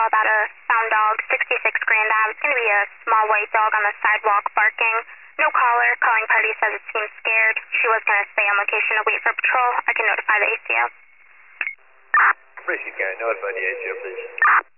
call about a found dog, 66 Grand Ave. It's going to be a small white dog on the sidewalk barking. No caller. Calling party says it seems scared. She was going to stay on location to wait for patrol. I can notify the ACO. Appreciate it, Karen. Notify the ACO, please.